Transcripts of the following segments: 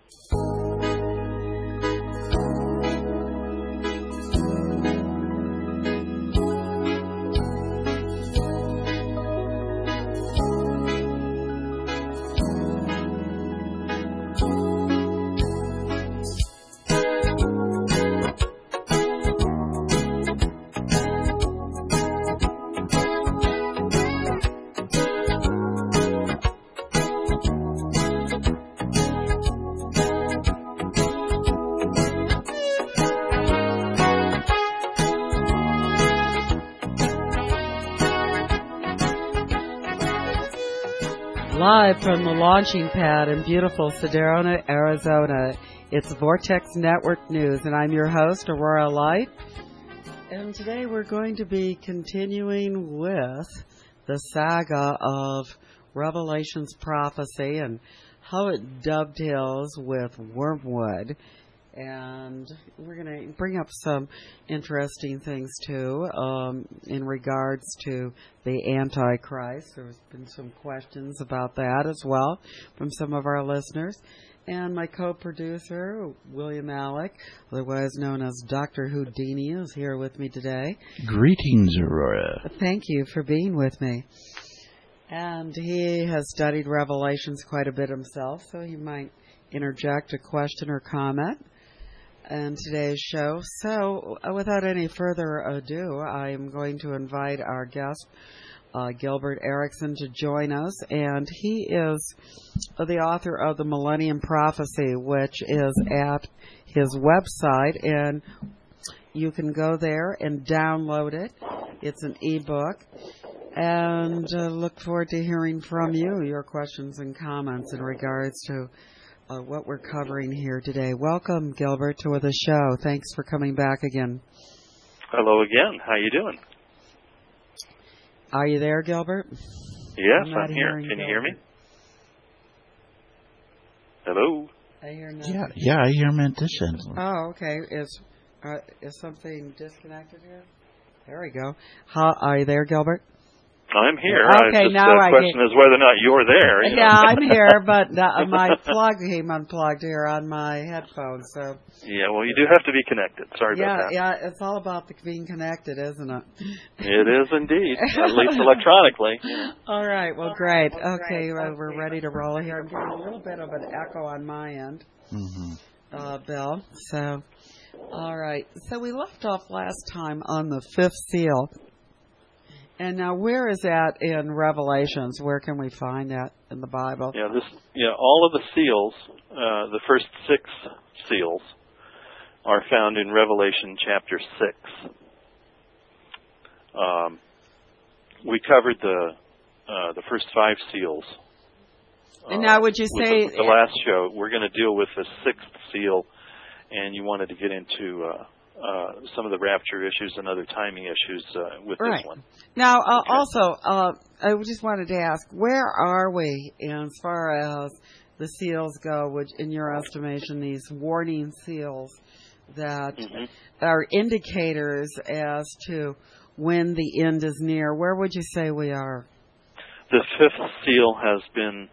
Live from the launching pad in beautiful Sedona, Arizona, it's Vortex Network News, and I'm your host, Aurora Light. And today we're going to be continuing with the saga of Revelation's prophecy and how it dovetails with wormwood. And we're going to bring up some interesting things, too, in regards to the Antichrist. There's been some questions about that as well from some of our listeners. And my co-producer, William Alec, otherwise known as Dr. Houdini, is here with me today. Greetings, Aurora. Thank you for being with me. And he has studied Revelations quite a bit himself, so he might interject a question or comment in today's show. So, without any further ado, I'm going to invite our guest, Gilbert Erickson, to join us. And he is the author of The Millennium Prophecy, which is at his website. And you can go there and download it. It's an ebook. And look forward to hearing from you, your questions and comments in regards to what we're covering here today. Welcome, Gilbert, to the show. Thanks for coming back again. Hello again. How you doing? Are you there, Gilbert? Yes, I'm here. Can you hear me? Hello? I hear nothing. Yeah, I hear him at this end. Oh, okay. Is something disconnected here? There we go. Are you there, Gilbert? I'm here. Okay, now the question is whether or not you're there. Yeah, I'm here, but my plug came unplugged here on my headphones. So. Yeah, well, you do have to be connected. Sorry about that. Yeah, it's all about being connected, isn't it? It is indeed, at least electronically. All right, well, great. Okay, we're ready to roll here. I'm getting a little bit of an echo on my end, Bill. So, all right. So we left off last time on the fifth seal. And now, where is that in Revelations? Where can we find that in the Bible? All of the seals, the first 6 seals, are found in Revelation chapter 6. We covered the first 5 seals. And now, would you say the last show? We're going to deal with the 6th seal, and you wanted to get into some of the rapture issues and other timing issues with this one. Now, also, I just wanted to ask, where are we as far as the seals go, which, in your estimation, these warning seals that are indicators as to when the end is near? Where would you say we are? The 5th seal has been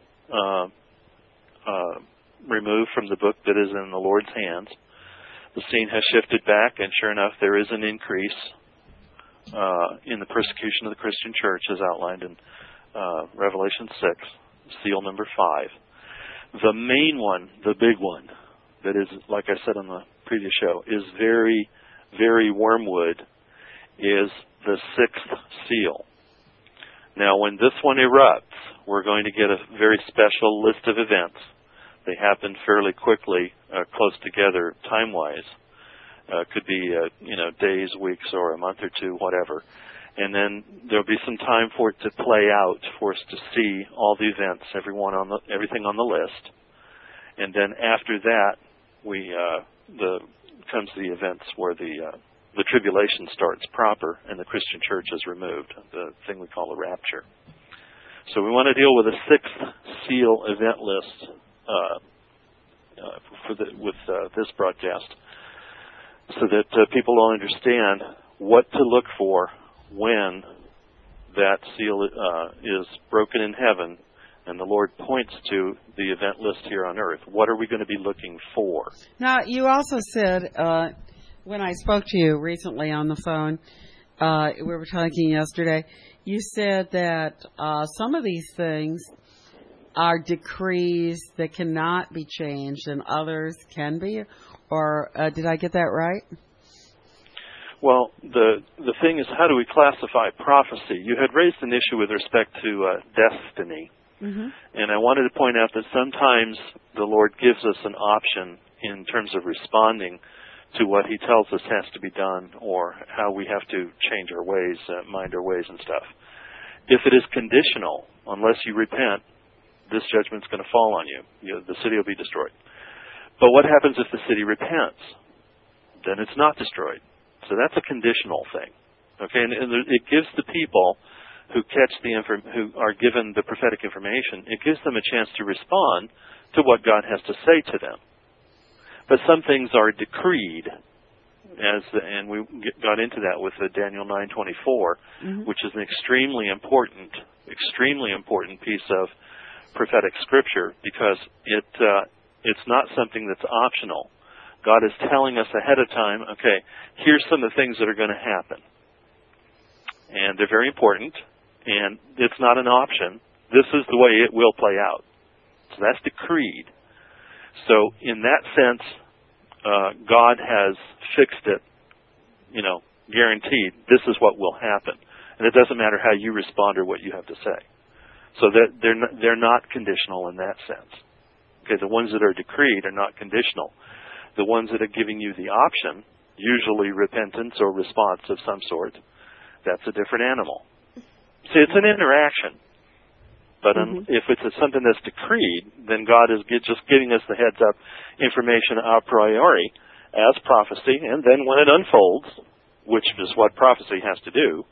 removed from the book that is in the Lord's hands. The scene has shifted back, and sure enough, there is an increase in the persecution of the Christian church, as outlined in Revelation 6, seal number 5. The main one, the big one, that is, like I said on the previous show, is very, very wormwood, is the 6th seal. Now, when this one erupts, we're going to get a very special list of events. They happen fairly quickly, close together time-wise. Could be, days, weeks, or a month or two, whatever. And then there'll be some time for it to play out, for us to see all the events, everything on the list. And then after that, comes the events where the tribulation starts proper, and the Christian church is removed, the thing we call the rapture. So we want to deal with a 6th seal event list with this broadcast, so that people will understand what to look for when that seal is broken in heaven, And the Lord points to the event list here on earth. What are we going to be looking for? Now, you also said, when I spoke to you recently on the phone, we were talking yesterday, you said that some of these things are decrees that cannot be changed and others can be, or did I get that right? Well, the thing is, how do we classify prophecy? You had raised an issue with respect to destiny. Mm-hmm. And I wanted to point out that sometimes the Lord gives us an option in terms of responding to what He tells us has to be done, or how we have to change our ways, mind our ways and stuff. If it is conditional, unless you repent, this judgment's going to fall on you. The city will be destroyed. But what happens if the city repents? Then it's not destroyed. So that's a conditional thing. Okay, and it gives the people who who are given the prophetic information, it gives them a chance to respond to what God has to say to them. But some things are decreed, and we got into that with Daniel 9:24, mm-hmm. which is an extremely important piece of prophetic scripture, because it's not something that's optional. God is telling us ahead of time, okay, here's some of the things that are going to happen. And they're very important, and it's not an option. This is the way it will play out. So that's decreed. So in that sense, God has fixed it, guaranteed. This is what will happen. And it doesn't matter how you respond or what you have to say. So they're not conditional in that sense. Okay, the ones that are decreed are not conditional. The ones that are giving you the option, usually repentance or response of some sort, that's a different animal. See, it's an interaction. But if it's something that's decreed, then God is just giving us the heads-up information a priori as prophecy, and then when it unfolds, which is what prophecy has to do,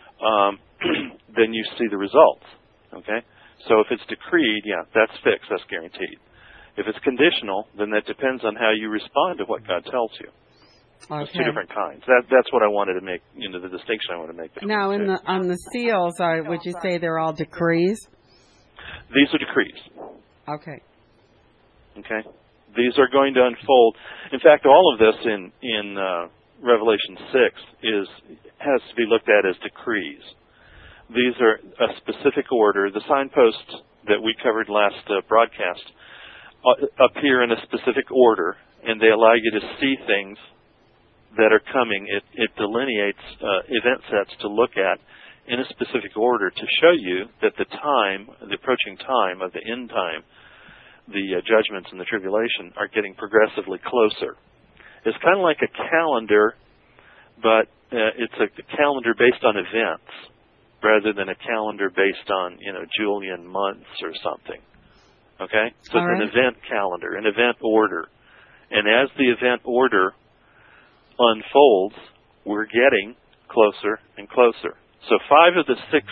then you see the results. Okay? So if it's decreed, that's fixed, that's guaranteed. If it's conditional, then that depends on how you respond to what God tells you. Okay. There's two different kinds. That's what I wanted to make, the distinction I want to make. Now, on the seals, would you say they're all decrees? These are decrees. Okay. Okay. These are going to unfold. In fact, all of this in Revelation 6 has to be looked at as decrees. These are a specific order. The signposts that we covered last broadcast appear in a specific order, and they allow you to see things that are coming. It delineates event sets to look at in a specific order to show you that the approaching time of the end time, the judgments and the tribulation, are getting progressively closer. It's kind of like a calendar, but it's a calendar based on events rather than a calendar based on, Julian months or something. Okay? So it's an event calendar, an event order. And as the event order unfolds, we're getting closer and closer. So 5 of the 7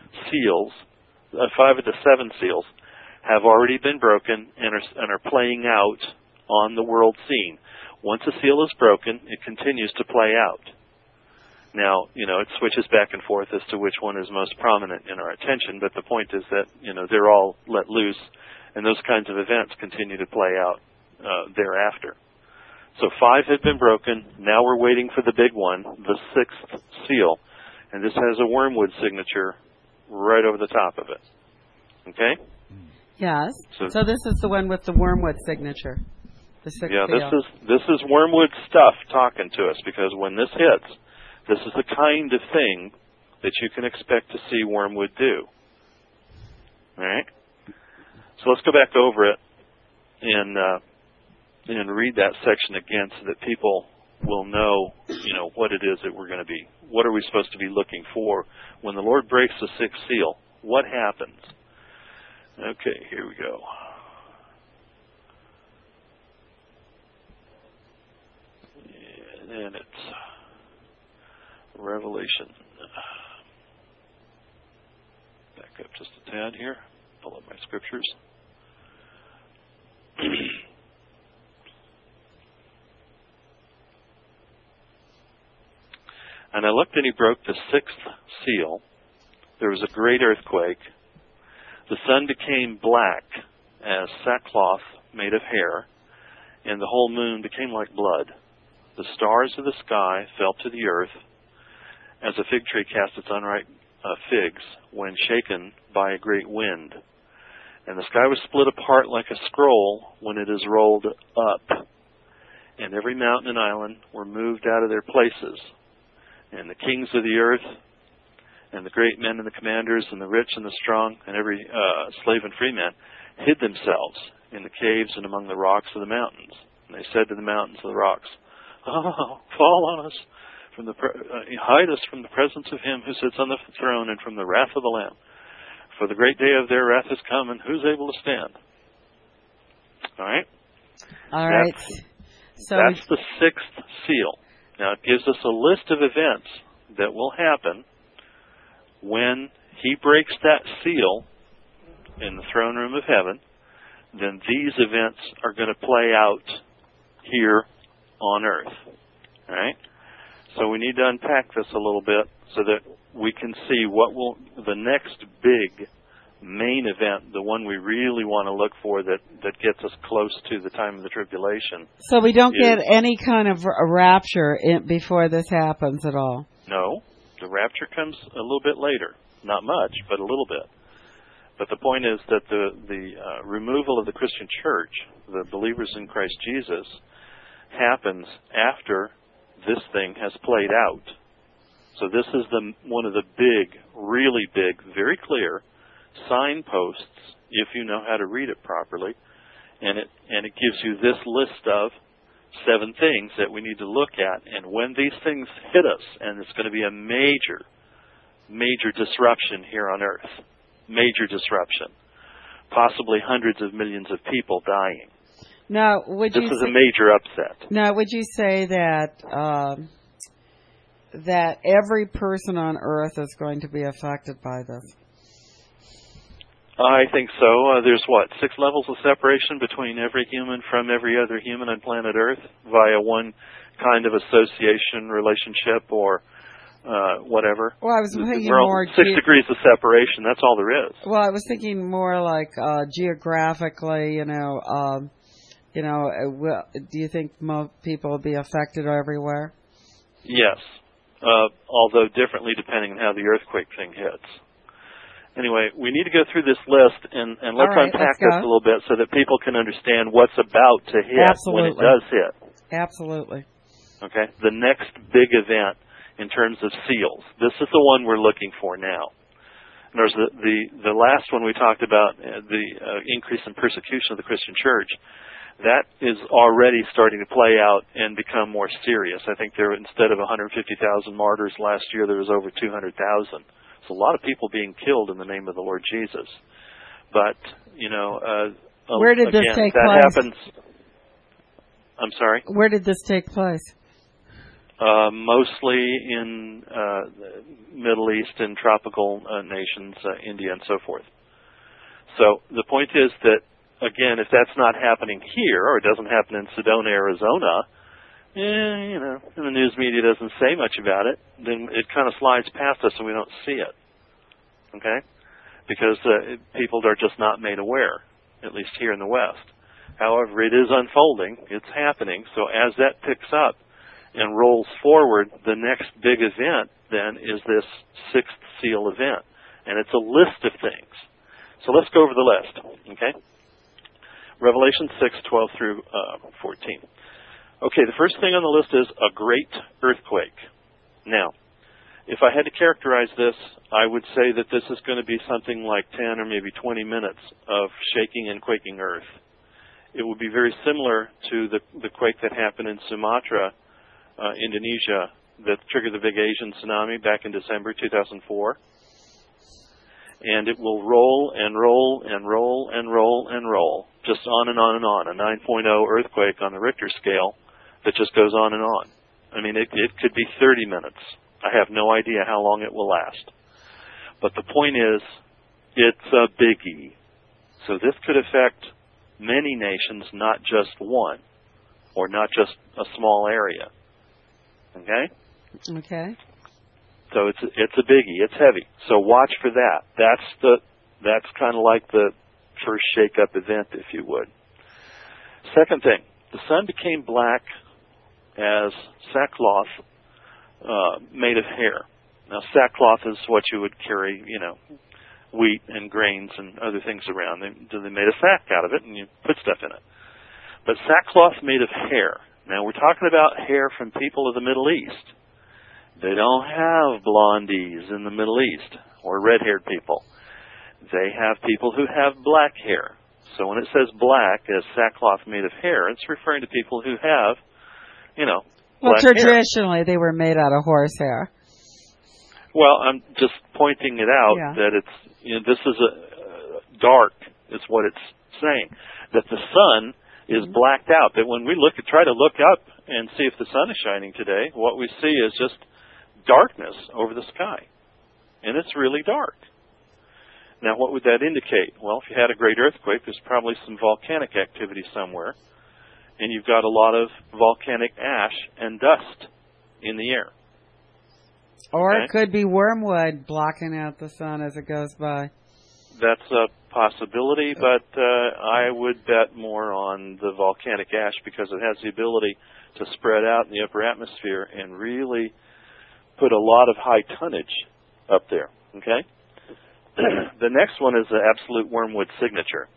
seals have already been broken and are playing out on the world scene. Once a seal is broken, it continues to play out. Now, it switches back and forth as to which one is most prominent in our attention, but the point is that, they're all let loose, and those kinds of events continue to play out thereafter. So 5 have been broken. Now we're waiting for the big one, the 6th seal. And this has a wormwood signature right over the top of it. Okay? Yes. So this is the one with the wormwood signature. The 6th seal. This is wormwood stuff talking to us, because when this hits, this is the kind of thing that you can expect to see wormwood do. All right? So let's go back over it and read that section again so that people will know, what it is that we're going to be. What are we supposed to be looking for when the Lord breaks the 6th seal? What happens? Okay, here we go. And it's Revelation. Back up just a tad here. Pull up my scriptures. And I looked, and he broke the 6th seal. There was a great earthquake. The sun became black as sackcloth made of hair, and the whole moon became like blood. The stars of the sky fell to the earth, as a fig tree casts its unripe figs when shaken by a great wind. And the sky was split apart like a scroll when it is rolled up. And every mountain and island were moved out of their places. And the kings of the earth, and the great men and the commanders, and the rich and the strong, and every slave and free man, hid themselves in the caves and among the rocks of the mountains. And they said to the mountains and the rocks, "Oh, fall on us, hide us from the presence of him who sits on the throne and from the wrath of the Lamb. For the great day of their wrath has come, and who's able to stand?" All right? All right. That's the sixth seal. Now, it gives us a list of events that will happen when he breaks that seal in the throne room of heaven. Then these events are going to play out here on earth. All right? So we need to unpack this a little bit so that we can see what will the next big main event, the one we really want to look for that gets us close to the time of the tribulation. So we don't get any kind of a rapture before this happens at all? No. The rapture comes a little bit later. Not much, but a little bit. But the point is that the removal of the Christian church, the believers in Christ Jesus, happens after this thing has played out. So this is one of the big, really big, very clear signposts, if you know how to read it properly, and it gives you this list of 7 things that we need to look at. And when these things hit us, and it's going to be a major, major disruption here on earth, major disruption, possibly hundreds of millions of people dying. Now, this is a major upset. Now, would you say that that every person on earth is going to be affected by this? I think so. There's 6 levels of separation between every human from every other human on planet Earth via one kind of association, relationship, or whatever. Well, I was thinking more 6 degrees of separation. That's all there is. Well, I was thinking more like geographically. Do you think most people will be affected everywhere? Yes, although differently depending on how the earthquake thing hits. Anyway, we need to go through this list, and let's unpack this a little bit so that people can understand what's about to hit when it does hit. Absolutely. Okay? The next big event in terms of seals. This is the one we're looking for now. And there's the last one we talked about, the increase in persecution of the Christian church. That is already starting to play out and become more serious. I think instead of 150,000 martyrs last year, there was over 200,000. A lot of people being killed in the name of the Lord Jesus. But, where did this take place? Happens. I'm sorry? Where did this take place? Mostly in Middle East and tropical nations, India and so forth. So the point is that, again, if that's not happening here, or it doesn't happen in Sedona, Arizona, and the news media doesn't say much about it, then it kind of slides past us and we don't see it. Okay? Because people are just not made aware, at least here in the West. However, it is unfolding. It's happening. So as that picks up and rolls forward, the next big event then is this 6th seal event. And it's a list of things. So let's go over the list. Okay? Revelation 6:12 through 14. Okay, the first thing on the list is a great earthquake. Now, if I had to characterize this, I would say that this is going to be something like 10 or maybe 20 minutes of shaking and quaking earth. It would be very similar to the quake that happened in Sumatra, Indonesia, that triggered the big Asian tsunami back in December 2004. And it will roll and roll and roll and roll and roll, just on and on and on, a 9.0 earthquake on the Richter scale that just goes on and on. I mean, it could be 30 minutes. I have no idea how long it will last. But the point is, it's a biggie. So this could affect many nations, not just one, or not just a small area. Okay? Okay. So it's a biggie. It's heavy. So watch for that. That's That's kind of like the first shake-up event, if you would. Second thing, the sun became black as sackcloth made of hair. Now, sackcloth is what you would carry, wheat and grains and other things around. They made a sack out of it, and you put stuff in it. But sackcloth made of hair. Now, we're talking about hair from people of the Middle East. They don't have blondies in the Middle East or red-haired people. They have people who have black hair. So when it says black as sackcloth made of hair, it's referring to people who have, black hair. Traditionally they were made out of horsehair. Well, I'm just pointing it out that it's, this is a dark, is what it's saying. That the sun is blacked out. That when we try to look up and see if the sun is shining today, what we see is just darkness over the sky. And it's really dark. Now, what would that indicate? Well, if you had a great earthquake, there's probably some volcanic activity somewhere, and you've got a lot of volcanic ash and dust in the air. Or it could be wormwood blocking out the sun as it goes by. That's a possibility, but I would bet more on the volcanic ash because it has the ability to spread out in the upper atmosphere and really put a lot of high tonnage up there, okay? The next one is the absolute wormwood signature.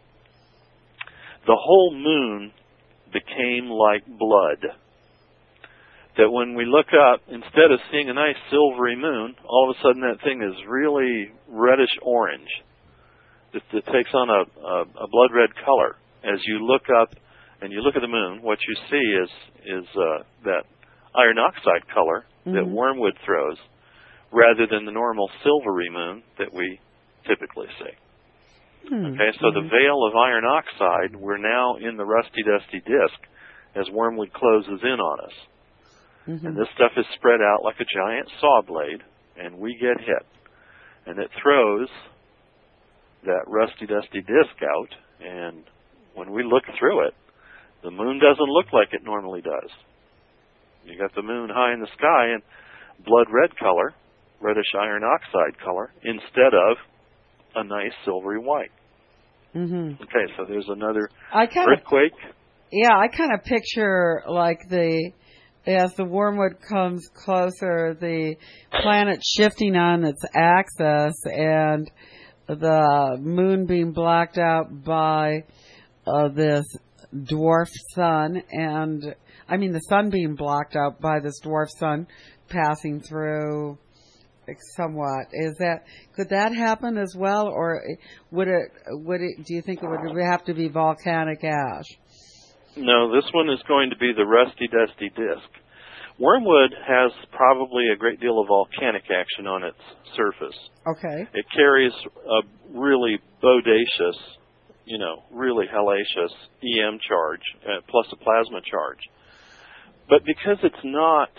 The whole moon became like blood. That when we look up, instead of seeing a nice silvery moon, all of a sudden that thing is really reddish orange. It takes on a blood red color. As you look up and you look at the moon, what you see is that iron oxide color that wormwood throws, rather than the normal silvery moon that we typically see. Okay, so the veil of iron oxide, we're now in the rusty, dusty disk as wormwood closes in on us. And this stuff is spread out like a giant saw blade, and we get hit. And it throws that rusty, dusty disk out, and when we look through it, the moon doesn't look like it normally does. You got the moon high in the sky and blood red color, reddish iron oxide color, instead of a nice silvery white. Okay, so there's another earthquake. I kind of picture like as the wormwood comes closer, the planet shifting on its axis and the moon being blacked out by this dwarf sun, and the sun being blocked out by this dwarf sun passing through somewhat. Could that happen as well, or would it do you think it would have to be volcanic ash? No, this one is going to be the rusty, dusty disk. Wormwood has probably a great deal of volcanic action on its surface. Okay. It carries a really bodacious, really hellacious EM charge, plus a plasma charge. But because it's not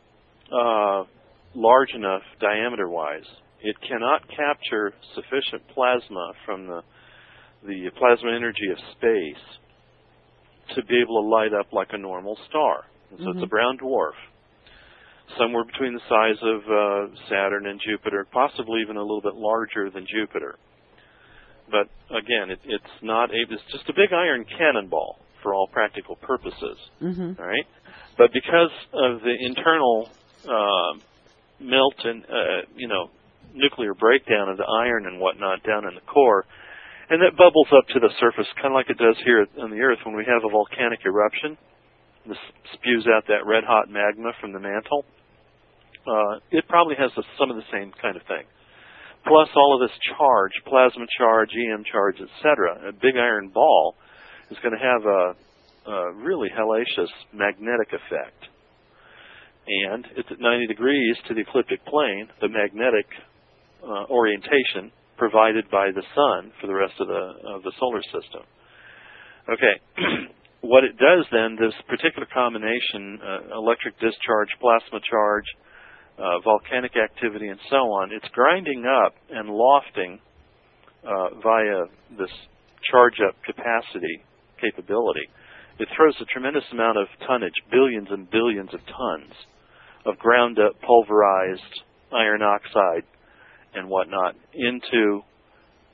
large enough diameter-wise, it cannot capture sufficient plasma from the plasma energy of space to be able to light up like a normal star. And so it's a brown dwarf, somewhere between the size of Saturn and Jupiter, possibly even a little bit larger than Jupiter. But again, it's just a big iron cannonball for all practical purposes. All right? But because of the internal melt and nuclear breakdown of the iron and whatnot down in the core, and that bubbles up to the surface, kind of like it does here on the Earth when we have a volcanic eruption. This spews out that red-hot magma from the mantle. It probably has some of the same kind of thing. Plus all of this charge, plasma charge, EM charge, etc. A big iron ball is going to have a really hellacious magnetic effect. And it's at 90 degrees to the ecliptic plane, the magnetic orientation provided by the sun for the rest of the solar system. Okay. What it does then, this particular combination, electric discharge, plasma charge, volcanic activity, and so on, it's grinding up and lofting via this charge-up capability. It throws a tremendous amount of tonnage, billions and billions of tons of ground-up, pulverized iron oxide and whatnot into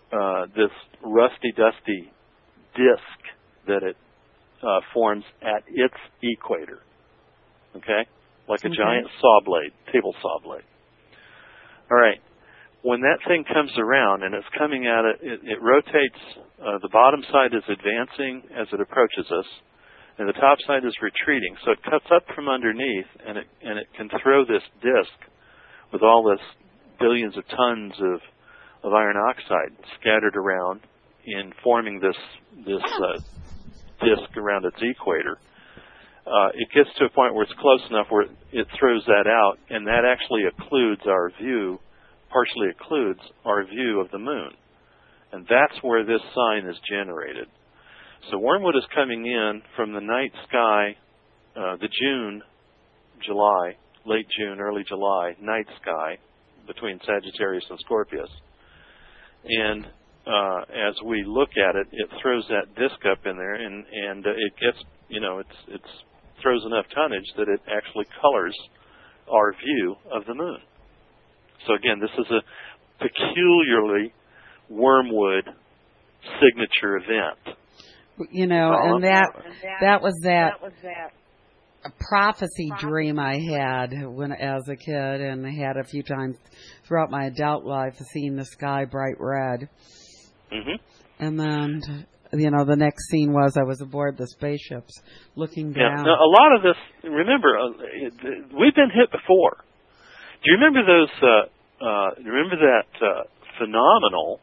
this rusty, dusty disk that it forms at its equator. Okay? Like a giant saw blade, table saw blade. All right. When that thing comes around and it's coming at it rotates. The bottom side is advancing as it approaches us, and the top side is retreating. So it cuts up from underneath, and it can throw this disk with all this billions of tons of iron oxide scattered around in forming this disk around its equator. It gets to a point where it's close enough where it throws that out, and that actually partially occludes our view of the moon. And that's where this sign is generated. So Wormwood is coming in from the night sky, the late June, early July night sky between Sagittarius and Scorpius. And as we look at it, it throws that disk up in there, and it gets, it throws enough tonnage that it actually colors our view of the moon. So again, this is a peculiarly Wormwood signature event. And that was a prophecy dream I had as a kid, and I had a few times throughout my adult life of seeing the sky bright red. Mm-hmm. And then, the next scene was I was aboard the spaceships looking down. Yeah. Now, a lot of this, remember, we've been hit before. Do you remember that phenomenal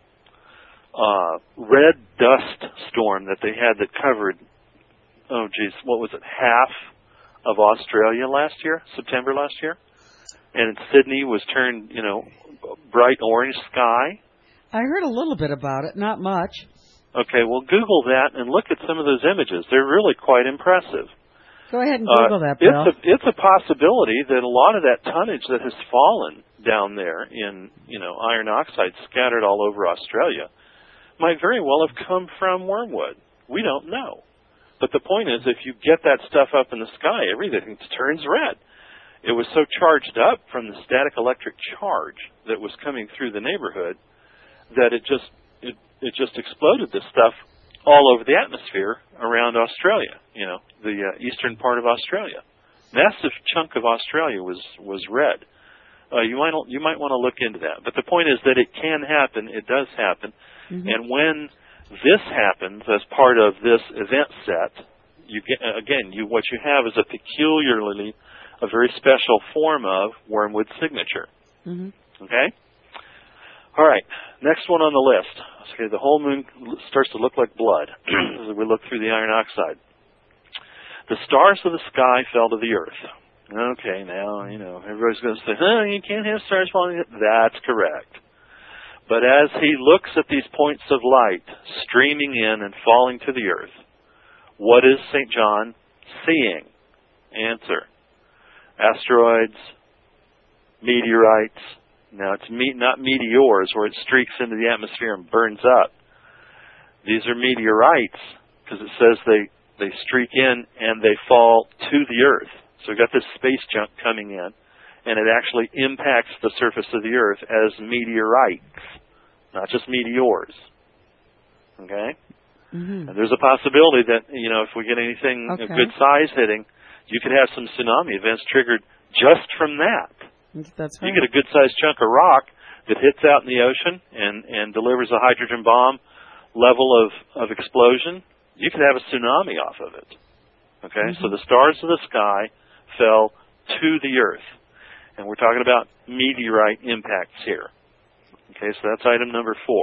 red dust storm that they had that covered, what was it, half of Australia September last year? And Sydney was turned, bright orange sky. I heard a little bit about it, not much. Okay, well, Google that and look at some of those images. They're really quite impressive. Go ahead and Google that, Bill. It's a possibility that a lot of that tonnage that has fallen down there in, iron oxide scattered all over Australia might very well have come from Wormwood. We don't know. But the point is, if you get that stuff up in the sky, everything turns red. It was so charged up from the static electric charge that was coming through the neighborhood that it just exploded this stuff all over the atmosphere around Australia, the eastern part of Australia. Massive chunk of Australia was red. You might want to look into that. But the point is that it can happen. It does happen. Mm-hmm. And when this happens as part of this event set, what you have is a very special form of Wormwood signature. Mm-hmm. Okay? All right, next one on the list. Okay, the whole moon starts to look like blood as we look through the iron oxide. The stars of the sky fell to the earth. Okay, now, everybody's going to say, you can't have stars falling. That's correct. But as he looks at these points of light streaming in and falling to the earth, what is St. John seeing? Answer: asteroids, meteorites. Now, it's not meteors where it streaks into the atmosphere and burns up. These are meteorites because it says they streak in and they fall to the earth. So we've got this space junk coming in, and it actually impacts the surface of the earth as meteorites, not just meteors. Okay? Mm-hmm. And there's a possibility that, if we get anything of good size hitting, you could have some tsunami events triggered just from that. That's right. You get a good-sized chunk of rock that hits out in the ocean and delivers a hydrogen bomb level of explosion. You could have a tsunami off of it. Okay? Mm-hmm. So the stars of the sky fell to the earth. And we're talking about meteorite impacts here. Okay, so that's item number 4.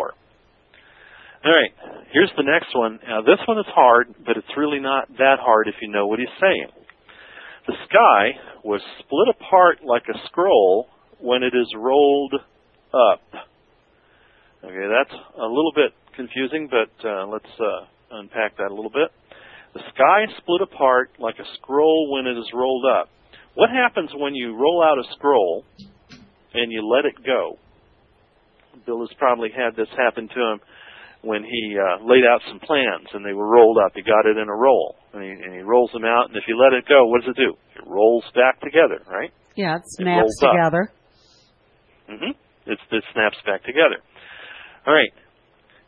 All right, here's the next one. Now, this one is hard, but it's really not that hard if you know what he's saying. The sky was split apart like a scroll when it is rolled up. Okay, that's a little bit confusing, but let's unpack that a little bit. The sky split apart like a scroll when it is rolled up. What happens when you roll out a scroll and you let it go? Bill has probably had this happen to him when he laid out some plans and they were rolled up. He got it in a roll, and he rolls them out, and if you let it go, what does it do? It rolls back together, right? Yeah, it snaps together. Mm-hmm. It snaps back together. All right.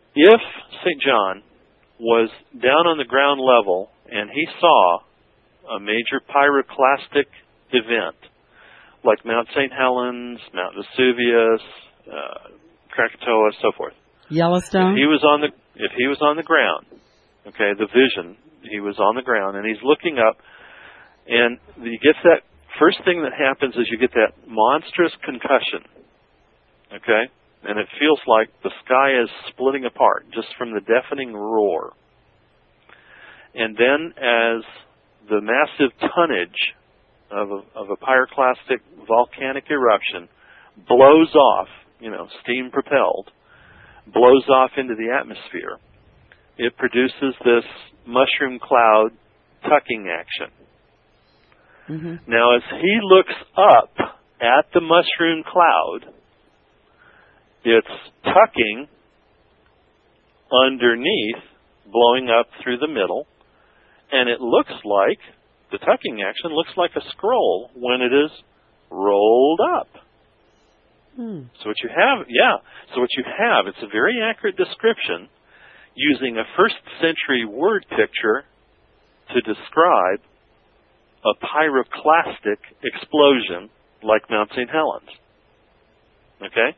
if St. John was down on the ground level and he saw a major pyroclastic event, like Mount St. Helens, Mount Vesuvius, Krakatoa, so forth. Yellowstone? If he was on the ground, okay, the vision, he was on the ground, and he's looking up, and you get that, first thing that happens is you get that monstrous concussion, okay? And it feels like the sky is splitting apart just from the deafening roar. And then as the massive tonnage of a pyroclastic volcanic eruption blows off, steam propelled, blows off into the atmosphere, it produces this mushroom cloud tucking action. Mm-hmm. Now, as he looks up at the mushroom cloud, it's tucking underneath, blowing up through the middle, and it looks like, the tucking action looks like a scroll when it is rolled up. So what you have, it's a very accurate description using a first century word picture to describe a pyroclastic explosion like Mount St. Helens. Okay?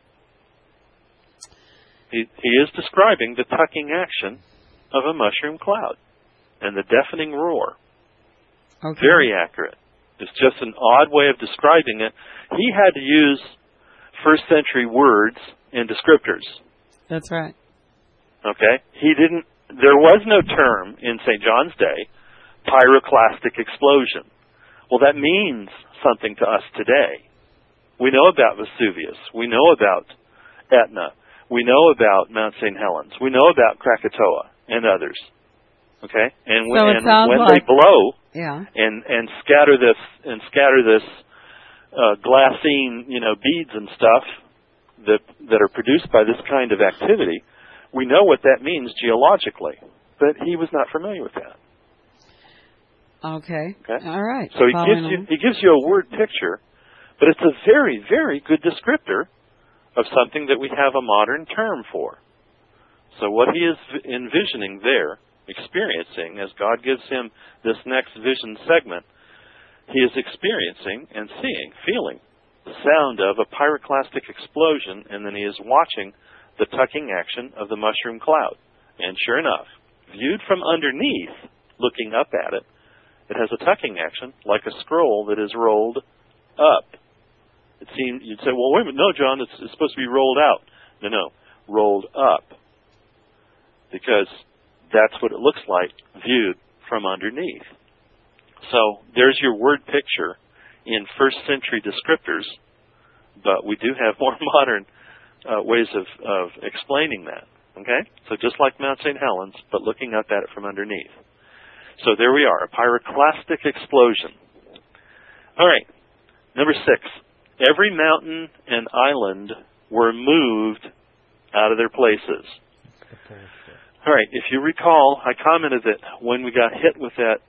He is describing the tucking action of a mushroom cloud and the deafening roar. Okay. Very accurate. It's just an odd way of describing it. He had to use first century words and descriptors. That's right. Okay? There was no term in St. John's day, pyroclastic explosion. Well, that means something to us today. We know about Vesuvius. We know about Etna. We know about Mount St. Helens. We know about Krakatoa and others. Okay? And when they blow and scatter this glassine, beads and stuff that are produced by this kind of activity, we know what that means geologically. But he was not familiar with that. Okay. All right. So he gives you a word picture, but it's a very, very good descriptor of something that we have a modern term for. So what he is envisioning there, experiencing, as God gives him this next vision segment, he is experiencing and seeing, feeling the sound of a pyroclastic explosion, and then he is watching the tucking action of the mushroom cloud. And sure enough, viewed from underneath, looking up at it, it has a tucking action like a scroll that is rolled up. You'd say, well, wait a minute, no, John, it's supposed to be rolled out. No, rolled up. Because that's what it looks like viewed from underneath. So there's your word picture in first century descriptors, but we do have more modern ways of explaining that. Okay? So just like Mount St. Helens, but looking up at it from underneath. So there we are, a pyroclastic explosion. All right, number 6. Every mountain and island were moved out of their places. All right, if you recall, I commented that when we got hit with that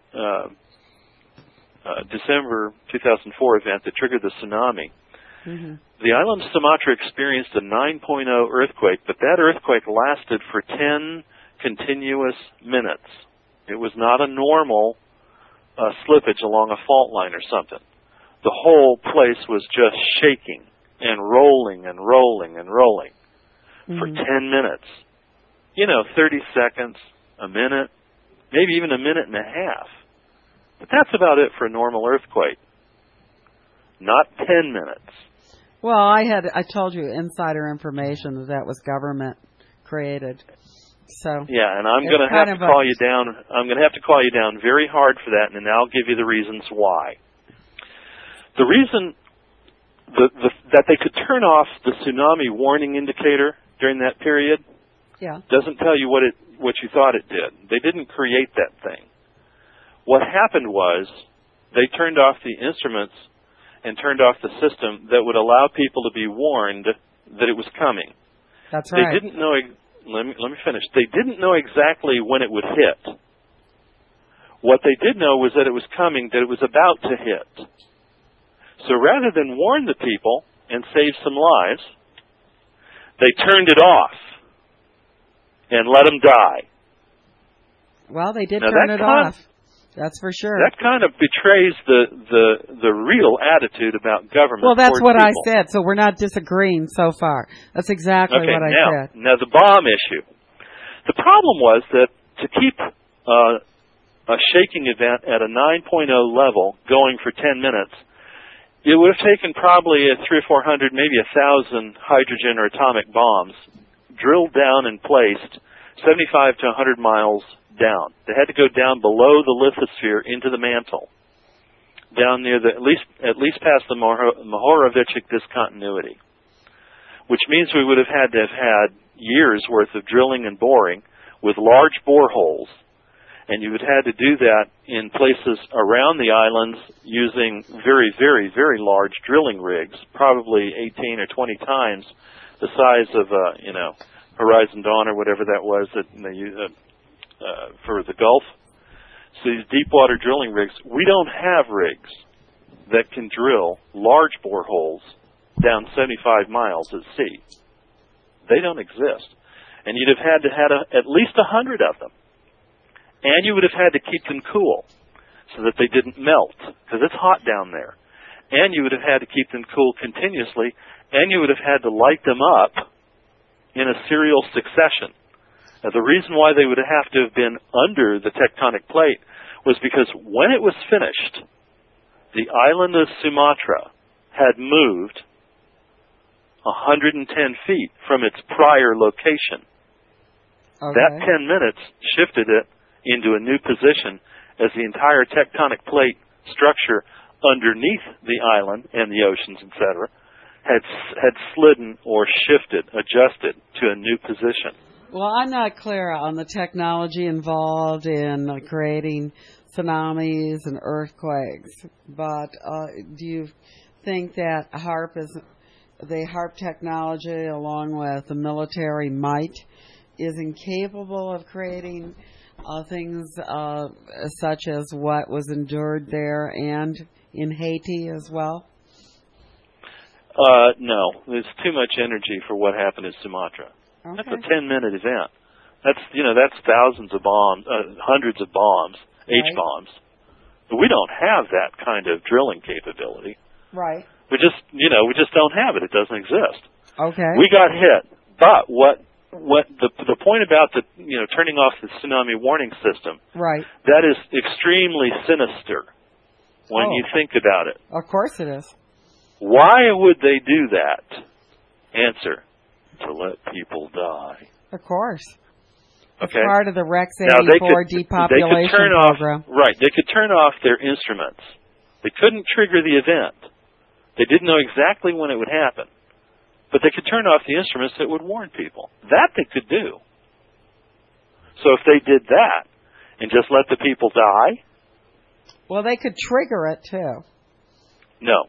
December 2004 event that triggered the tsunami, the island of Sumatra experienced a 9.0 earthquake, but that earthquake lasted for 10 continuous minutes. It was not a normal slippage along a fault line or something. The whole place was just shaking and rolling and rolling and rolling for 10 minutes. 30 seconds, a minute, maybe even a minute and a half. But that's about it for a normal earthquake. Not 10 minutes. Well, I told you insider information that was government created. So yeah, and I'm going to have to call you down. I'm going to have to call you down very hard for that, and then I'll give you the reasons why. The reason that they could turn off the tsunami warning indicator during that period doesn't tell you what you thought it did. They didn't create that thing. What happened was they turned off the instruments and turned off the system that would allow people to be warned that it was coming. That's right. They didn't know. Let me finish. They didn't know exactly when it would hit. What they did know was that it was coming, that it was about to hit. So rather than warn the people and save some lives, they turned it off. and let them die. Well, they did Now, turn it off. That's for sure. That kind of betrays the real attitude about government. Well, that's what people. I said, so we're not disagreeing so far. That's exactly what I said. Now, the bomb issue. The problem was that to keep a shaking event at a 9.0 level going for 10 minutes, it would have taken probably 300 or 400, maybe 1,000 hydrogen or atomic bombs drilled down and placed 75 to 100 miles down. They had to go down below the lithosphere into the mantle, down near at least past the Mohorovičić discontinuity, which means we would have had to have had years worth of drilling and boring with large boreholes, and you would have had to do that in places around the islands using very, very, very large drilling rigs, probably 18 or 20 times the size of Horizon Dawn or whatever that was that they used for the Gulf. So these deep water drilling rigs, we don't have rigs that can drill large boreholes down 75 miles at sea. They don't exist. And you'd have had to have at least 100 of them. And you would have had to keep them cool so that they didn't melt, because it's hot down there. And you would have had to keep them cool continuously, and you would have had to light them up in a serial succession. Now, the reason why they would have to have been under the tectonic plate was because when it was finished, the island of Sumatra had moved 110 feet from its prior location. Okay. That 10 minutes shifted it into a new position as the entire tectonic plate structure underneath the island and the oceans, etc., had slidden or shifted, adjusted to a new position. Well, I'm not clear on the technology involved in creating tsunamis and earthquakes, but do you think that the HAARP technology, along with the military might, is incapable of creating things such as what was endured there and in Haiti as well? No, there's too much energy for what happened in Sumatra. Okay. That's a 10-minute event. That's thousands of bombs, hundreds of bombs, H-bombs. We don't have that kind of drilling capability. Right. We just don't have it. It doesn't exist. Okay. We got hit. But what the point about the turning off the tsunami warning system? Right. That is extremely sinister when you think about it. Of course it is. Why would they do that? Answer: to let people die. Of course. It's Okay. part of the Rex Now, 84 depopulation program. Right. They could turn off their instruments. They couldn't trigger the event. They didn't know exactly when it would happen. But they could turn off the instruments that would warn people. That they could do. So if they did that and just let the people die? Well, they could trigger it, too. No.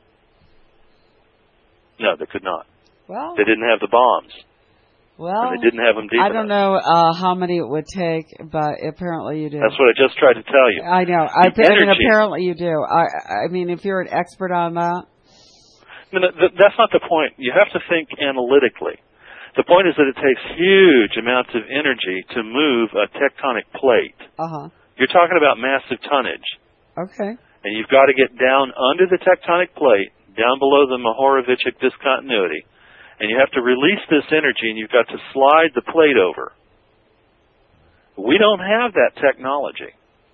No, they could not. Well, They didn't have the bombs. well, And they didn't have them deep I don't enough. know how many it would take, but apparently you do. That's what I just tried to tell you. I know. The energy. Apparently you do. I mean, if you're an expert on that. No, that's not the point. You have to think analytically. The point is that it takes huge amounts of energy to move a tectonic plate. Uh-huh. You're talking about massive tonnage. Okay. And you've got to get down under the tectonic plate, down below the Mohorovičić discontinuity, and you have to release this energy, and you've got to slide the plate over. We don't have that technology.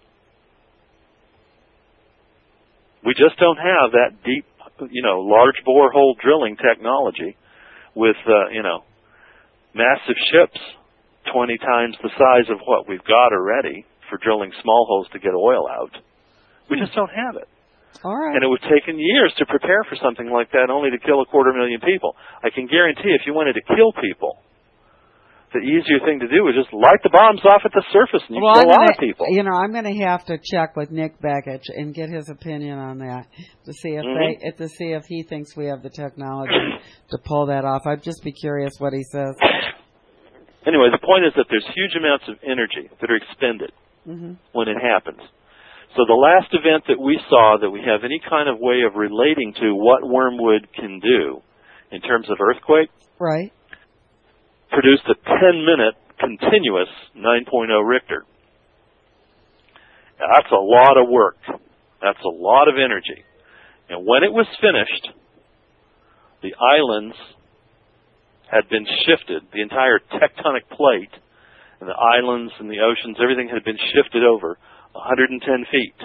We just don't have that deep, large borehole drilling technology with, massive ships 20 times the size of what we've got already for drilling small holes to get oil out. We just don't have it. All right. And it would have taken years to prepare for something like that, only to kill 250,000 people. I can guarantee if you wanted to kill people, the easier thing to do is just light the bombs off at the surface and you kill a lot of people. I'm going to have to check with Nick Begich and get his opinion on that to see if he thinks we have the technology to pull that off. I'd just be curious what he says. Anyway, the point is that there's huge amounts of energy that are expended when it happens. So the last event that we saw that we have any kind of way of relating to what wormwood can do in terms of earthquake, right, produced a 10-minute continuous 9.0 Richter. That's a lot of work. That's a lot of energy. And when it was finished, the islands had been shifted. The entire tectonic plate and the islands and the oceans, everything had been shifted over 110 feet.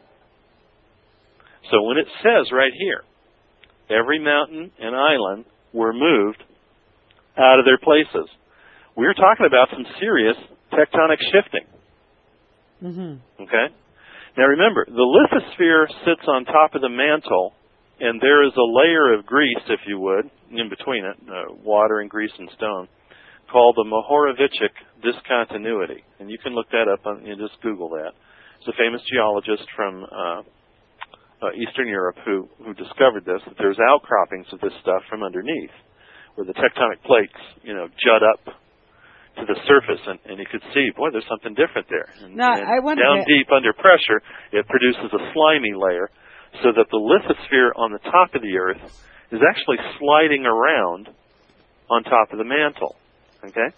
So when it says right here, every mountain and island were moved out of their places, we're talking about some serious tectonic shifting. Mm-hmm. Okay? Now remember, the lithosphere sits on top of the mantle, and there is a layer of grease, if you would, in between it, water and grease and stone, called the Mohorovicic discontinuity. And you can look that up, you just Google that. It's a famous geologist from Eastern Europe who discovered this, that there's outcroppings of this stuff from underneath, where the tectonic plates, jut up to the surface, and you could see, boy, there's something different there. And down deep under pressure, it produces a slimy layer, so that the lithosphere on the top of the Earth is actually sliding around on top of the mantle. Okay?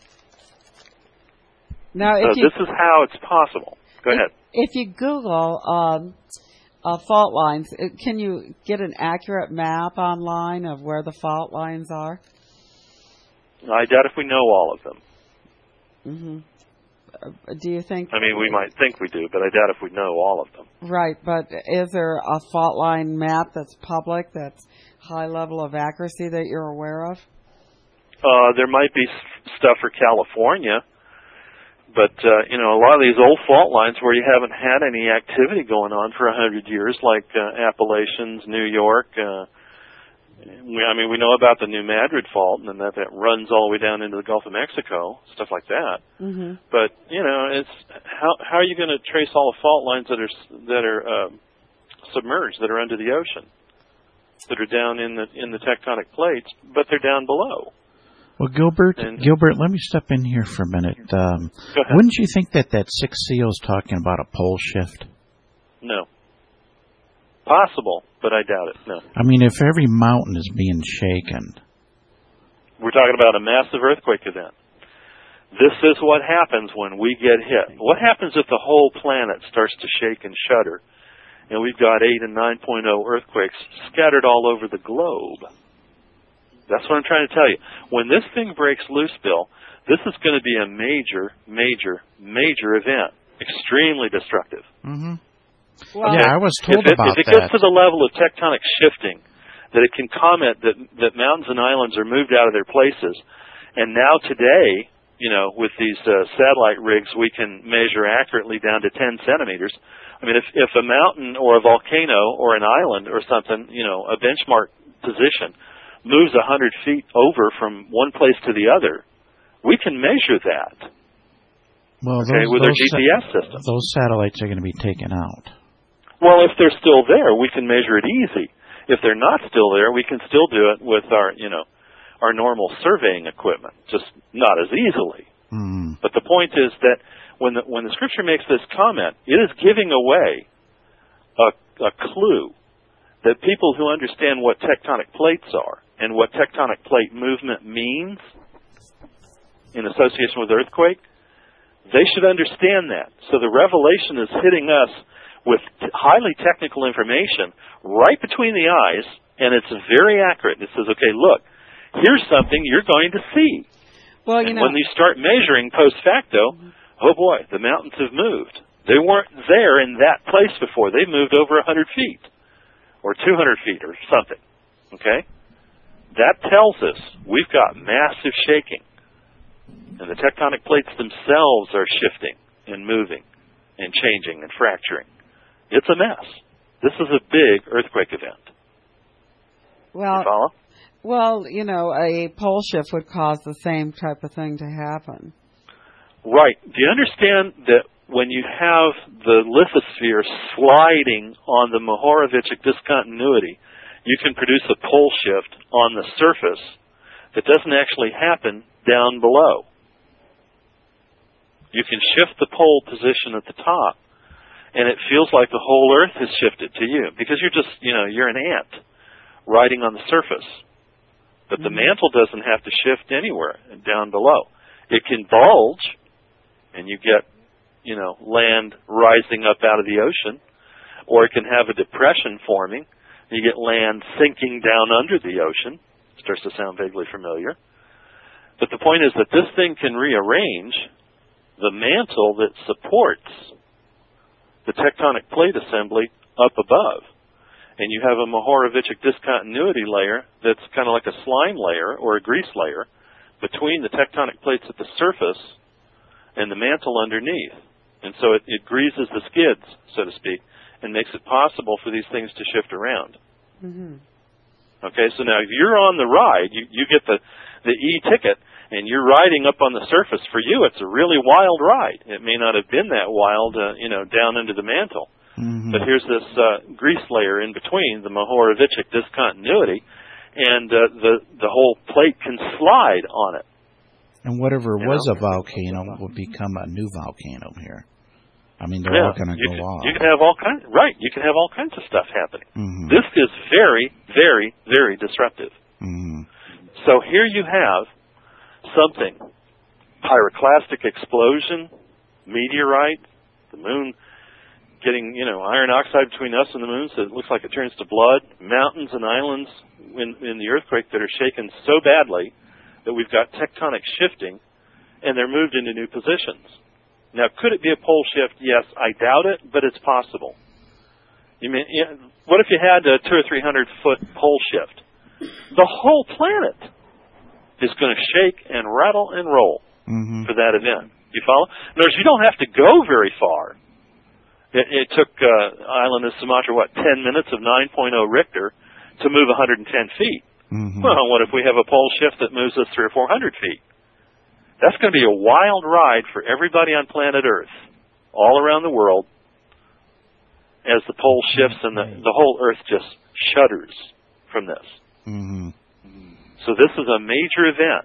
Now, this is how it's possible. Go ahead. If you Google fault lines, can you get an accurate map online of where the fault lines are? I doubt if we know all of them. Mm-hmm. Do you think... I mean, we might think we do, but I doubt if we know all of them. Right, but is there a fault line map that's public, that's high level of accuracy that you're aware of? There might be stuff for California, but, a lot of these old fault lines where you haven't had any activity going on for 100 years, like Appalachians, New York, we know about the New Madrid Fault, and that runs all the way down into the Gulf of Mexico, stuff like that. Mm-hmm. But it's how are you going to trace all the fault lines that are submerged, that are under the ocean, that are down in the tectonic plates, but they're down below? Well, Gilbert, let me step in here for a minute. Wouldn't you think that sixth seal is talking about a pole shift? No. Possible, but I doubt it. No. I mean, if every mountain is being shaken. We're talking about a massive earthquake event. This is what happens when we get hit. What happens if the whole planet starts to shake and shudder, and we've got 8 and 9.0 earthquakes scattered all over the globe? That's what I'm trying to tell you. When this thing breaks loose, Bill, this is going to be a major, major, major event. Extremely destructive. Mm-hmm. Well, yeah, I was told about that. If it gets to the level of tectonic shifting, that it can comment that mountains and islands are moved out of their places, and now today, with these satellite rigs, we can measure accurately down to 10 centimeters. I mean, if a mountain or a volcano or an island or something, a benchmark position, moves 100 feet over from one place to the other, we can measure that. Well, with our GPS system. Those satellites are going to be taken out. Well, if they're still there, we can measure it easy. If they're not still there, we can still do it with our normal surveying equipment, just not as easily. Mm. But the point is that when the Scripture makes this comment, it is giving away a clue that people who understand what tectonic plates are and what tectonic plate movement means in association with earthquake, they should understand that. So the revelation is hitting us with highly technical information right between the eyes, and it's very accurate. It says, okay, look, here's something you're going to see. Well, when you start measuring post facto, oh boy, the mountains have moved. They weren't there in that place before. They moved over 100 feet or 200 feet or something. Okay? That tells us we've got massive shaking, and the tectonic plates themselves are shifting and moving and changing and fracturing. It's a mess. This is a big earthquake event. Well, you follow? Well, a pole shift would cause the same type of thing to happen. Right. Do you understand that when you have the lithosphere sliding on the Mohorovicic discontinuity, you can produce a pole shift on the surface that doesn't actually happen down below? You can shift the pole position at the top, and it feels like the whole Earth has shifted to you, because you're just, you're an ant riding on the surface. But the mantle doesn't have to shift anywhere down below. It can bulge, and you get, land rising up out of the ocean, or it can have a depression forming, and you get land sinking down under the ocean. Starts to sound vaguely familiar. But the point is that this thing can rearrange the mantle that supports the tectonic plate assembly up above. And you have a Mohorovičić discontinuity layer that's kind of like a slime layer or a grease layer between the tectonic plates at the surface and the mantle underneath. And so it greases the skids, so to speak, and makes it possible for these things to shift around. Mm-hmm. Okay, so now if you're on the ride, you get the E-ticket, and you're riding up on the surface. For you, it's a really wild ride. It may not have been that wild, down into the mantle. Mm-hmm. But here's this grease layer in between, the Mohorovičić discontinuity, and the whole plate can slide on it. And whatever was a volcano will become a new volcano here. I mean, they're all going to go off. You can have all kinds, right? You can have all kinds of stuff happening. Mm-hmm. This is very, very, very disruptive. Mm-hmm. So here you have something, pyroclastic explosion, meteorite, the moon getting, iron oxide between us and the moon, so it looks like it turns to blood, mountains and islands in the earthquake that are shaken so badly that we've got tectonic shifting, and they're moved into new positions. Now, could it be a pole shift? Yes, I doubt it, but it's possible. What if you had a 200 or 300 foot pole shift? The whole planet is going to shake and rattle and roll for that event. You follow? In other words, you don't have to go very far. It took island of Sumatra, 10 minutes of 9.0 Richter to move 110 feet. Mm-hmm. Well, what if we have a pole shift that moves us 300 or 400 feet? That's going to be a wild ride for everybody on planet Earth, all around the world, as the pole shifts and the whole Earth just shudders from this. Mm-hmm. So this is a major event.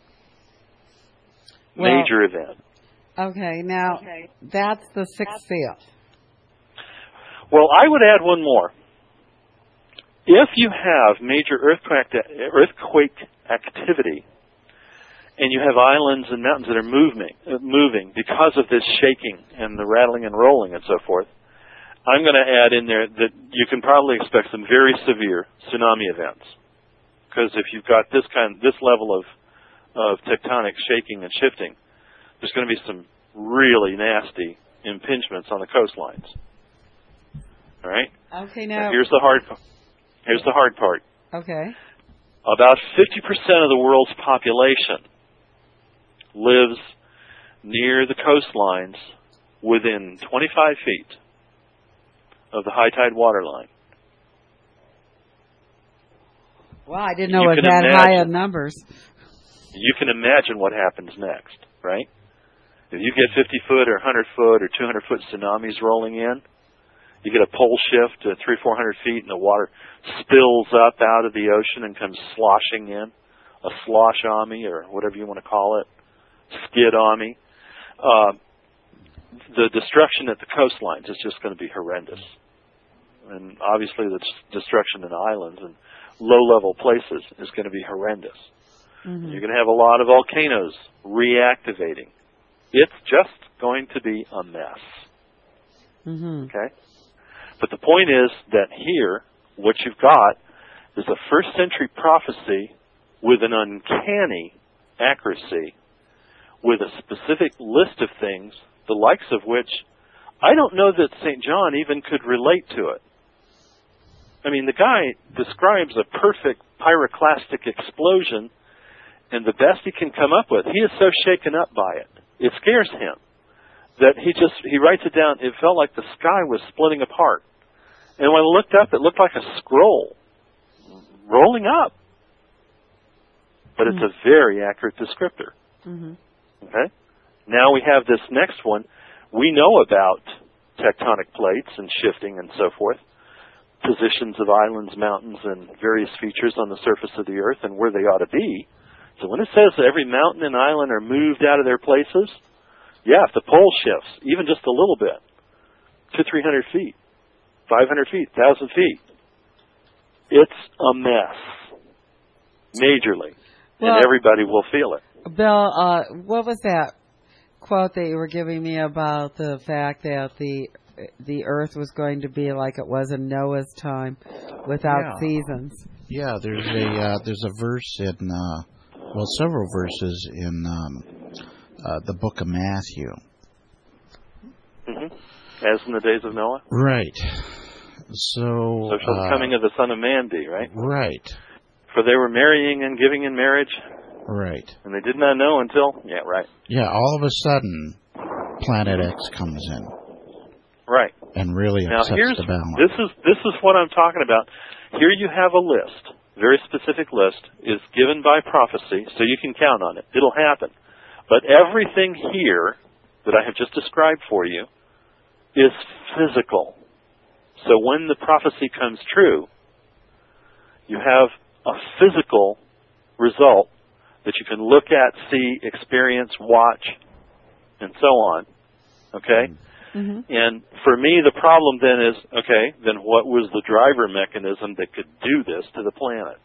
Major event. Okay, now that's the sixth seal. Well, I would add one more. If you have major earthquake activity, and you have islands and mountains that are moving because of this shaking and the rattling and rolling and so forth, I'm going to add in there that you can probably expect some very severe tsunami events. Because if you've got this level of tectonic shaking and shifting, there's going to be some really nasty impingements on the coastlines. All right? Okay, now here's the hard part. Okay. About 50% of the world's population lives near the coastlines within 25 feet of the high tide water line. Wow, I didn't know it had high in numbers. You can imagine what happens next, right? If you get 50 foot or 100 foot or 200 foot tsunamis rolling in, you get a pole shift to 300 or 400 feet and the water spills up out of the ocean and comes sloshing in, a slosh-ami or whatever you want to call it, skid-ami. The destruction at the coastlines is just going to be horrendous. And obviously the destruction in islands and low-level places is going to be horrendous. Mm-hmm. You're going to have a lot of volcanoes reactivating. It's just going to be a mess. Mm-hmm. Okay? But the point is that here, what you've got is a first-century prophecy with an uncanny accuracy, with a specific list of things, the likes of which I don't know that St. John even could relate to it. I mean, the guy describes a perfect pyroclastic explosion, and the best he can come up with, he is so shaken up by it. It scares him that he writes it down. It felt like the sky was splitting apart. And when I looked up, it looked like a scroll rolling up. But it's a very accurate descriptor. Mm-hmm. Okay? Now we have this next one. We know about tectonic plates and shifting and so forth, positions of islands, mountains, and various features on the surface of the earth and where they ought to be. So when it says that every mountain and island are moved out of their places, yeah, if the pole shifts, even just a little bit, 200-300 feet, 500 feet, 1,000 feet, it's a mess, majorly, and everybody will feel it. Bill, what was that quote that you were giving me about the fact that the Earth was going to be like it was in Noah's time, without seasons? Yeah, there's a verse in several verses in the book of Matthew. Mm-hmm. As in the days of Noah. Right. So shall the coming of the Son of Man be, right? Right. For they were marrying and giving in marriage. Right. And they did not know until, Yeah, all of a sudden, Planet X comes in. Right. And really upsets the balance. This is what I'm talking about. Here you have a list, very specific list, is given by prophecy, so you can count on it. It'll happen. But everything here that I have just described for you is physical. So when the prophecy comes true, you have a physical result that you can look at, see, experience, watch, and so on. Okay? Mm-hmm. And for me, the problem then is, then what was the driver mechanism that could do this to the planet?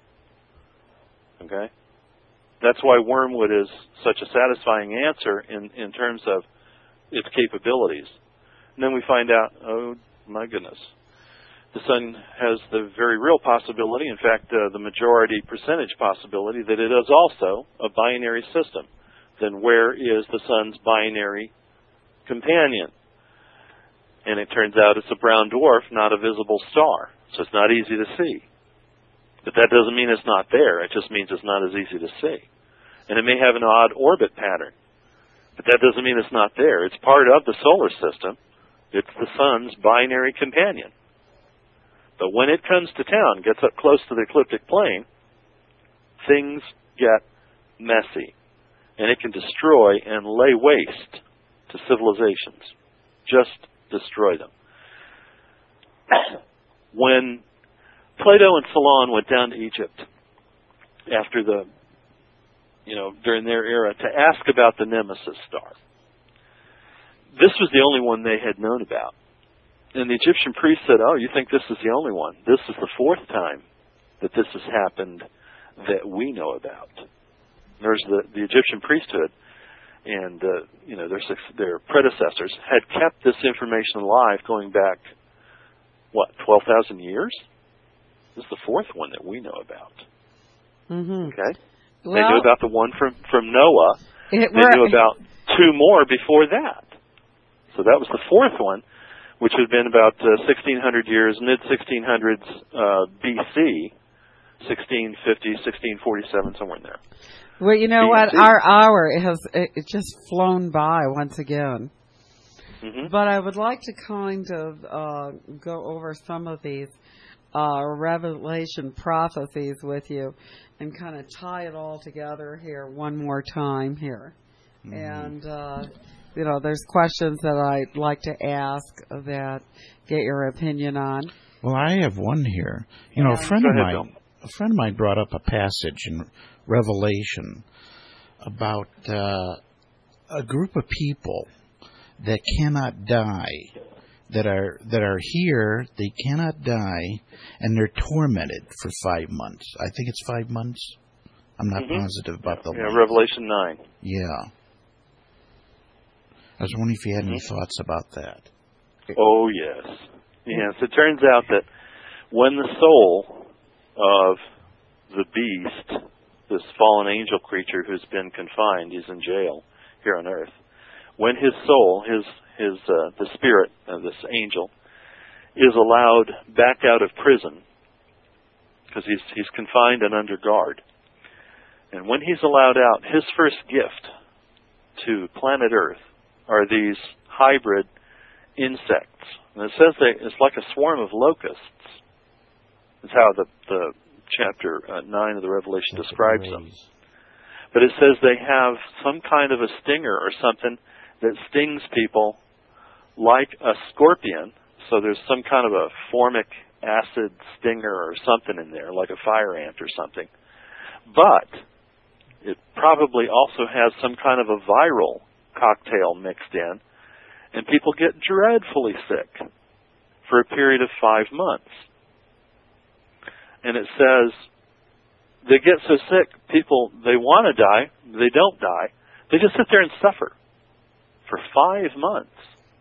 Okay? That's why wormwood is such a satisfying answer in terms of its capabilities. And then we find out, oh my goodness, the sun has the very real possibility, in fact, the majority percentage possibility, that it is also a binary system. Then where is the sun's binary companion? And it turns out it's a brown dwarf, not a visible star. So it's not easy to see. But that doesn't mean it's not there. It just means it's not as easy to see. And it may have an odd orbit pattern. But that doesn't mean it's not there. It's part of the solar system. It's the sun's binary companion. But when it comes to town, gets up close to the ecliptic plane, things get messy. And it can destroy and lay waste to civilizations. Just destroy them. When Plato and Solon went down to Egypt after during their era to ask about the Nemesis star, this was the only one they had known about. And the Egyptian priest said, oh, you think this is the only one? This is the fourth time that this has happened that we know about. There's the Egyptian priesthood and their predecessors had kept this information alive going back, 12,000 years? This is the fourth one that we know about. Mm-hmm. Okay? Well, they knew about the one from Noah. They knew about two more before that. So that was the fourth one, which had been about 1,600 years, mid-1600s BC, 1650, 1647, somewhere in there. Well, you know BC. what? Our hour has just flown by once again. Mm-hmm. But I would like to kind of go over some of these Revelation prophecies with you and kind of tie it all together here one more time here. Mm-hmm. And, there's questions that I'd like to ask that get your opinion on. Well, I have one here. A friend of mine brought up a passage in Revelation about a group of people that cannot die, that are here, they cannot die, and they're tormented for 5 months. I think it's 5 months. I'm not positive about the length. Revelation 9. Yeah. I was wondering if you had any thoughts about that. Oh, yes. Yes, it turns out that when the soul of the beast, this fallen angel creature who's been confined, he's in jail here on earth, when his soul, the spirit of this angel, is allowed back out of prison, because he's confined and under guard, and when he's allowed out, his first gift to planet Earth are these hybrid insects. And it says it's like a swarm of locusts. That's how the chapter 9 of the Revelation describes them. But it says they have some kind of a stinger or something that stings people like a scorpion. So there's some kind of a formic acid stinger or something in there, like a fire ant or something. But it probably also has some kind of a viral cocktail mixed in, and people get dreadfully sick for a period of 5 months. And it says they get so sick, people, they want to die, they don't die. They just sit there and suffer for 5 months.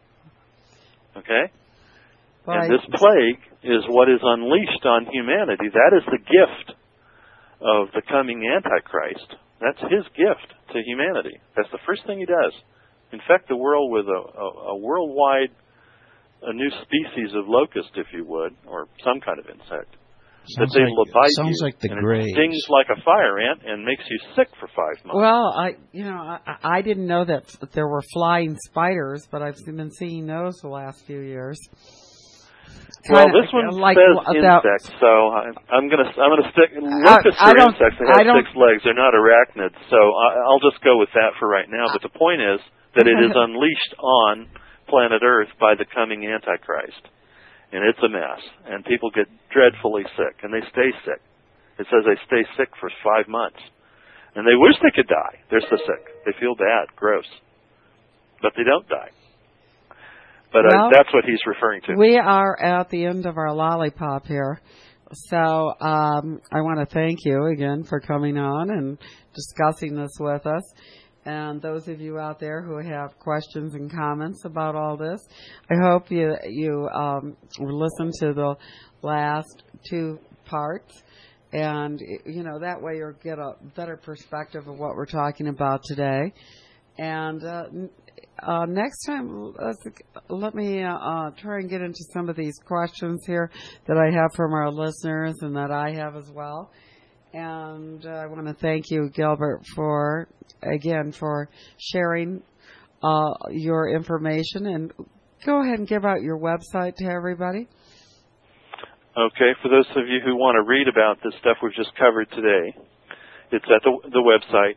Okay? Right. And this plague is what is unleashed on humanity. That is the gift of the coming Antichrist. That's his gift to humanity. That's the first thing he does. Infect the world with a worldwide, a new species of locust, if you would, or some kind of insect. Sounds like the Greys. It stings like a fire ant and makes you sick for 5 months. Well, I didn't know that there were flying spiders, but I've been seeing those the last few years. Well, this one says insects, so I'm gonna stick. Locusts are insects. They have 6 legs. They're not arachnids, so I'll just go with that for right now. But the point is that it is unleashed on planet Earth by the coming Antichrist. And it's a mess, and people get dreadfully sick, and they stay sick. It says they stay sick for 5 months. And they wish they could die. They're so sick. They feel bad, gross. But they don't die. But that's what he's referring to. We are at the end of our lollipop here. So I want to thank you again for coming on and discussing this with us. And those of you out there who have questions and comments about all this, I hope you listen to the last 2 parts. And, that way you'll get a better perspective of what we're talking about today. And next time, let me try and get into some of these questions here that I have from our listeners and that I have as well. And I want to thank you, Gilbert, for sharing your information. And go ahead and give out your website to everybody. Okay, for those of you who want to read about this stuff we've just covered today, it's at the website,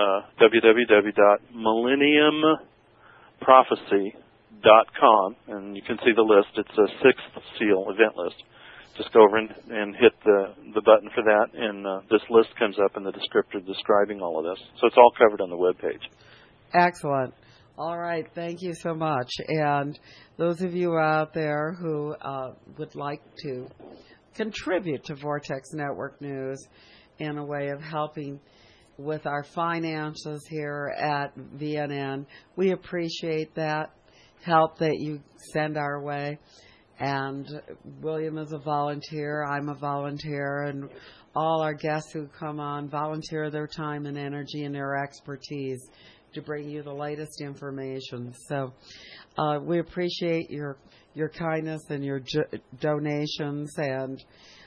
www.millenniumprophecy.com, and you can see the list. It's a 6th seal event list. Just go over and hit the button for that, and this list comes up in the descriptor describing all of this. So it's all covered on the webpage. Excellent. All right. Thank you so much. And those of you out there who would like to contribute to Vortex Network News in a way of helping with our finances here at VNN, we appreciate that help that you send our way. And William is a volunteer, I'm a volunteer, and all our guests who come on volunteer their time and energy and their expertise to bring you the latest information. So we appreciate your kindness and your donations. And,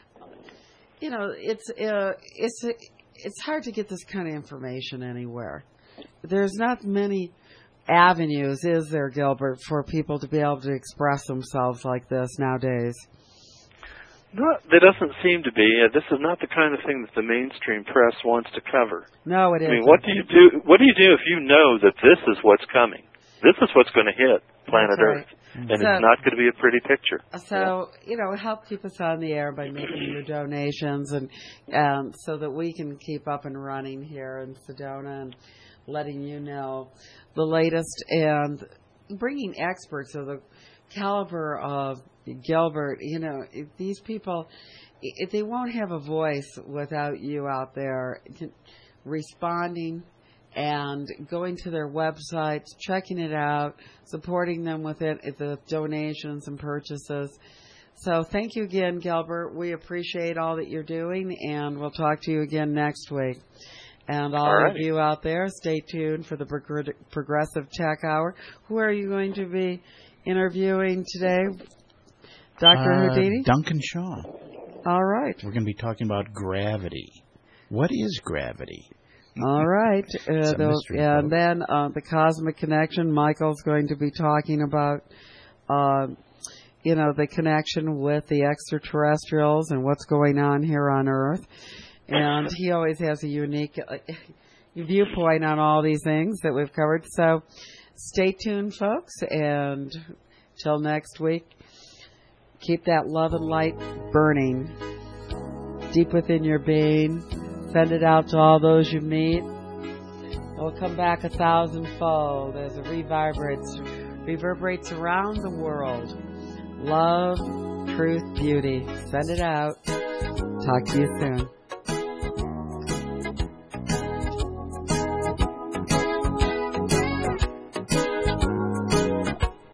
it's hard to get this kind of information anywhere. There's not many avenues, is there, Gilbert, for people to be able to express themselves like this nowadays? No, there doesn't seem to be. This is not the kind of thing that the mainstream press wants to cover. No, it isn't. I mean, what do you do? What do you do if you know that this is what's coming? This is what's going to hit planet Earth, and it's not going to be a pretty picture. So, help keep us on the air by making your donations, and so that we can keep up and running here in Sedona and letting you know the latest and bringing experts of the caliber of Gilbert. If these people, if they won't have a voice without you out there responding and going to their websites, checking it out, supporting them with the donations and purchases. So thank you again, Gilbert. We appreciate all that you're doing, and we'll talk to you again next week. And all of you out there, stay tuned for the Progressive Tech Hour. Who are you going to be interviewing today, Dr. Houdini? Duncan Shaw. All right. We're going to be talking about gravity. What is gravity? All right. It's a mystery, and then the Cosmic Connection, Michael's going to be talking about, the connection with the extraterrestrials and what's going on here on Earth. And he always has a unique viewpoint on all these things that we've covered. So stay tuned, folks. And till next week, keep that love and light burning deep within your being. Send it out to all those you meet. It will come back 1,000-fold as it reverberates around the world. Love, truth, beauty. Send it out. Talk to you soon.